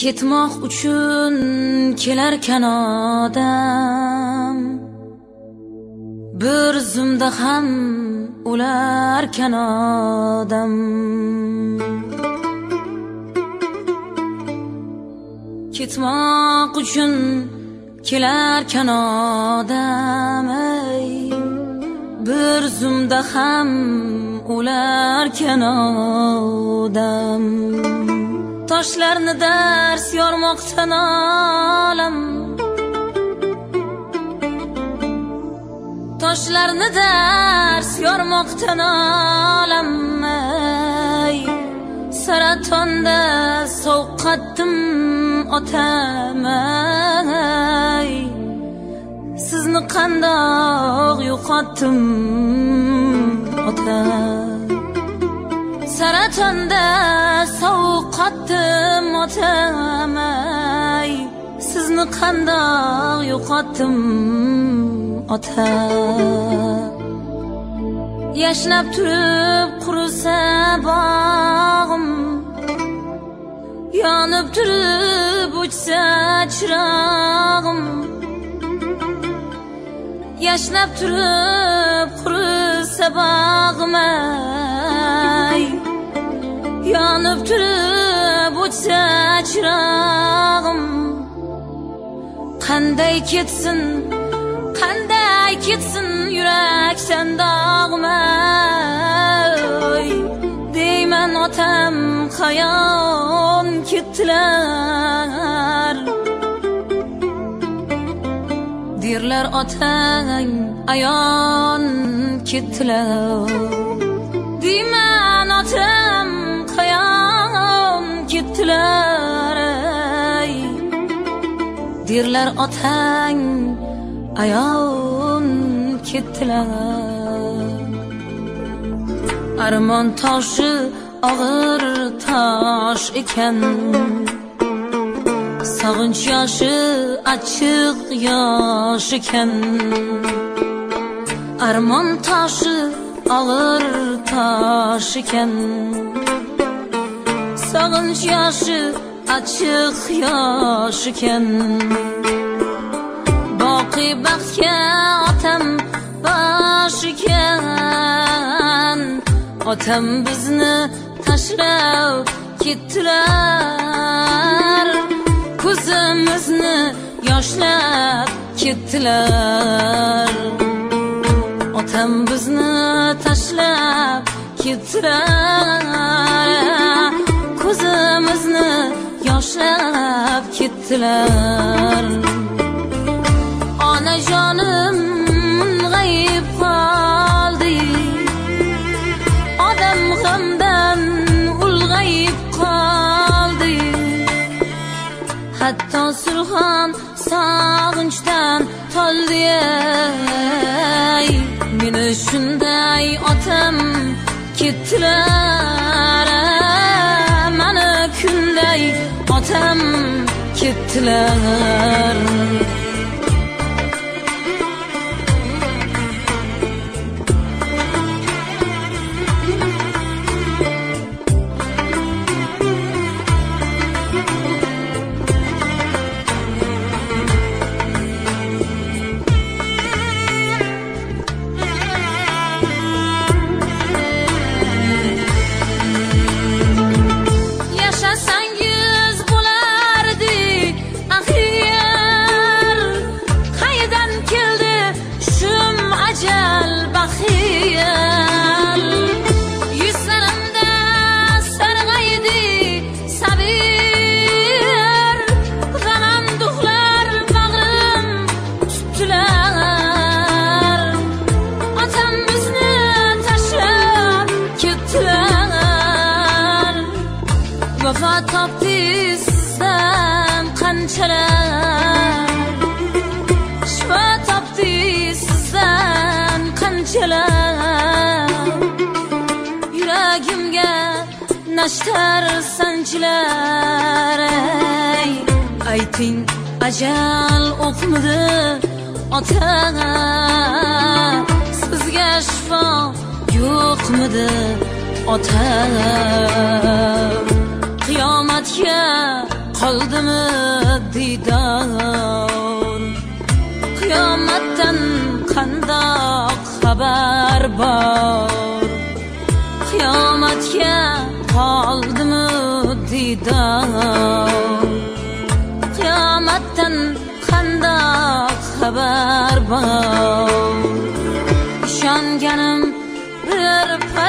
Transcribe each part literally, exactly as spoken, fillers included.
Ketmoq uchun kelarkan odam, bir zumda ham o'larkan odam. Ketmoq uchun kelarkan odam, ey, bir zumda ham o'larkan odam. Toshlarni dars yormoqdan olam, toshlarni dars yormoqdan olam, ey, saratonda sovqatdim otam, ey, sizni qandoq yo'qotdim otam. Saratonda sovqatdim otam, ey, sizni qandoq yo'qotdim otam. Yashnab turib qurisa bog'im, yonib turib o'chsa chirog'im. Yashnab turib qurisa bog'im, ey, yonib turib o'chsa chirog'im. Qanday ketsin, qanday ketsin yurakdan dog'im, ey, deyman otam qayon ketdilar. Derlar otang ayon ketdilar. Deyman otam qayon ketdilar, ey, derlar otang ayon ketdilar. Armon toshi og'ir tosh ekan, sog'inch yoshi achchiq yosh ekan. Armon toshi og'ir tosh ekan, sog'inch yoshi achchiq yosh ekan. Boqiy baxtga otam bosh ekan, otam bizni tashlab ketdilar. Ko'zimizni yoshlab ketdilar. Otam bizni tashlab ketdilar. Ko'zimizni yoshlab ketdilar. Onajonim g'ayib qoldi, odam g'amdan ulg'ayib qoldi. Hatto Surxon sog'inchdan toldi, ey, meni shunday otam ketdilar. Mana kunday otam ketdilar. Vafo topdi sizdan qanchalar, shifo topdi sizdan qanchalar. Yuragimga nashtar sanchilar, ey, ayting ajal o'qmidi ota, sizga shifo yo'qmidi ota? Qiyomatga qoldimi diydor qiyomatdan qandoq xabar bor qiyomatga qoldimi diydor qiyomatdan qandoq xabar bor ishonganim bir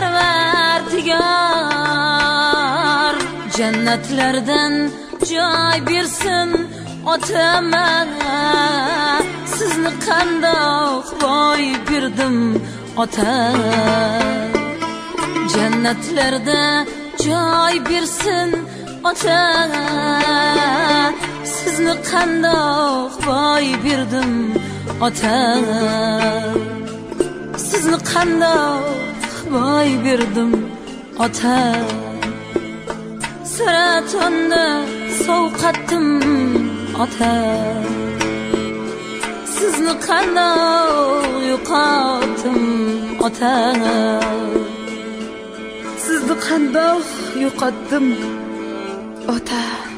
Parvardigor jannatlardan joy bersin otama sizni qandoq boy berdim ota jannatlarda joy bersin ota sizni qandoq boy berdim ota sizni qandoq boy berdim ota Saratonni sovqatdim ota sizni qandoq yo'qotdim ota sizni qandoq yo'qotdim ota